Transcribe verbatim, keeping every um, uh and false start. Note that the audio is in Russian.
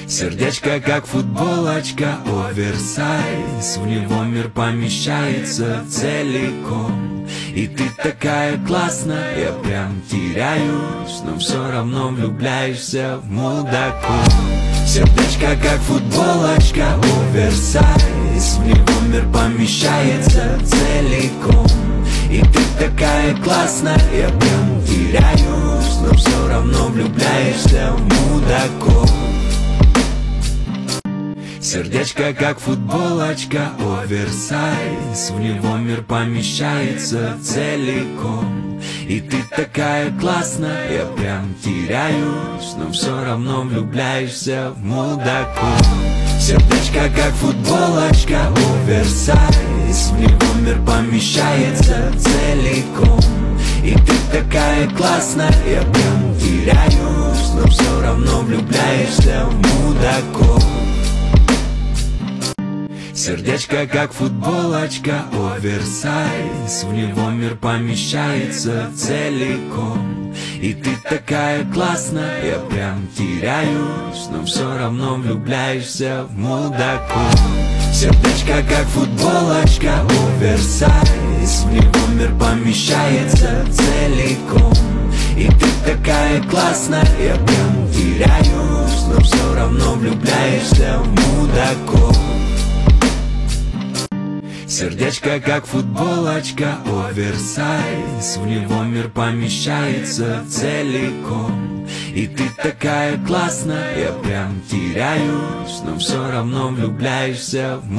Сердечко как футболочка, оверсайз. В него мир помещается целиком. И ты такая классная, я прям теряюсь, но все равно влюбляешься в мудаков. Сердечко как футболочка, оверсайз. В него мир помещается целиком. И ты такая классная, я прям теряюсь, но все равно влюбляешься в мудаков. Сердечко как футболочка, оверсайз. В него мир помещается целиком. И ты такая классная, я прям теряюсь, но все равно влюбляешься в мудаков. Сердечко как футболочка, оверсайз. В него мир помещается целиком. И ты такая классная, я прям теряюсь, но все равно влюбляешься в мудаков. Сердечко как футболочка, оверсайз. В него мир помещается целиком. И ты такая классная, я прям теряюсь, но все равно влюбляешься в мудаков. Сердечко как футболочка, оверсайз. В него мир помещается целиком. И ты такая классная, я прям теряюсь, но все равно влюбляешься в мудаков. Сердечко как футболочка, оверсайз. В него мир помещается целиком. И ты такая классная, я прям теряюсь, но все равно влюбляешься в